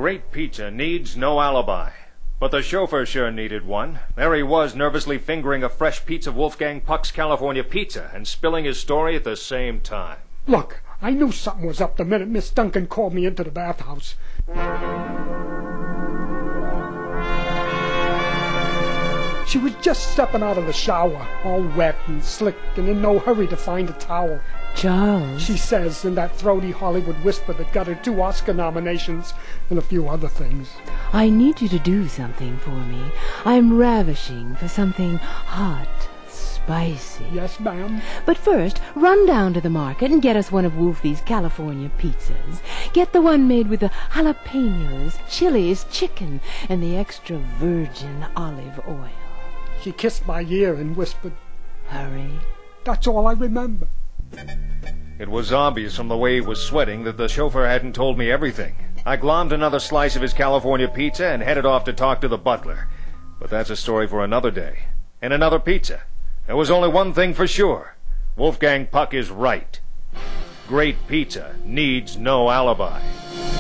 Great pizza needs no alibi. But the chauffeur sure needed one. There he was, nervously fingering a fresh piece of Wolfgang Puck's California pizza and spilling his story at the same time. Look, I knew something was up the minute Miss Duncan called me into the bathhouse. She was just stepping out of the shower, all wet and slicked and in no hurry to find a towel. Charles, she says in that throaty Hollywood whisper that got her 2 Oscar nominations and a few other things. I need you to do something for me. I'm ravishing for something hot, spicy. Yes, ma'am. But first, run down to the market and get us one of Wolfie's California pizzas. Get the one made with the jalapenos, chilies, chicken, and the extra virgin olive oil. She kissed my ear and whispered, "Hurry." That's all I remember. It was obvious from the way he was sweating that the chauffeur hadn't told me everything. I glommed another slice of his California pizza and headed off to talk to the butler. But that's a story for another day. And another pizza. There was only one thing for sure. Wolfgang Puck is right. Great pizza needs no alibi.